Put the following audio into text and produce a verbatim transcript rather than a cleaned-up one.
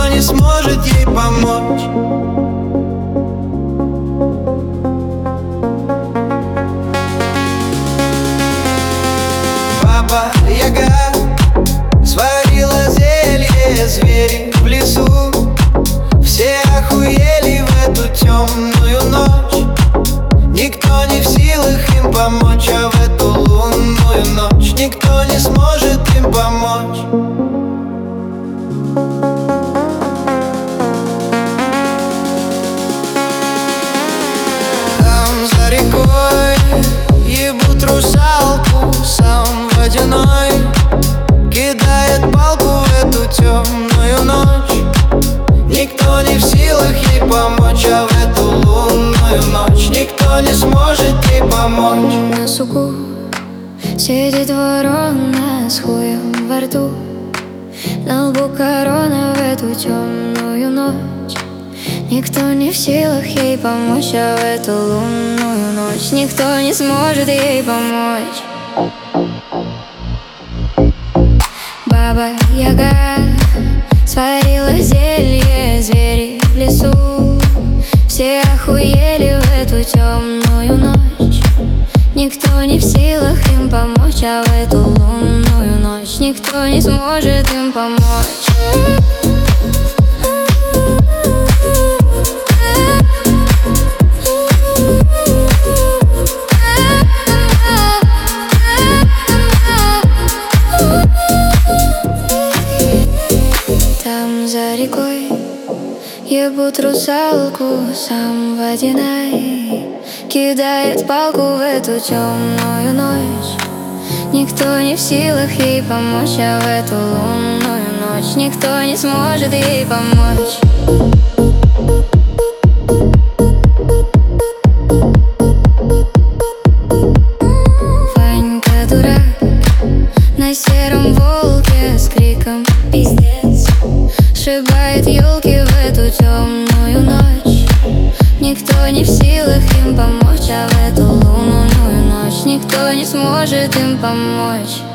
никто не сможет ей помочь. Баба Яга сварила зелье, звери в лесу все охуели в эту темную ночь. Никто не в силах им помочь, а в эту лунную ночь никто не сможет им помочь. Там за рекой ебут русалку, сам водяной кидает палку в эту темную ночь. Никто не в силах ей помочь, а в эту лунную ночь никто не сможет ей помочь. На суку сидит ворона с хуем во рту, на лбу корона в эту темную ночь. Никто не в силах ей помочь, а в эту лунную ночь никто не сможет ей помочь. Баба Яга сварила зелье, звери в лесу все охуели в эту темную ночь. Никто не в силах им помочь, а в эту лунную ночь никто не сможет им помочь. Там за рекой ебут русалку, сам водяной кидает палку в эту темную ночь. Никто не в силах ей помочь, а в эту лунную ночь никто не сможет ей помочь. Ванька дурак на сером волке с криком пиздец сшибает елки в эту темную ночь. Никто не в силах им помочь, а в эту лунную ночь никто не сможет им помочь.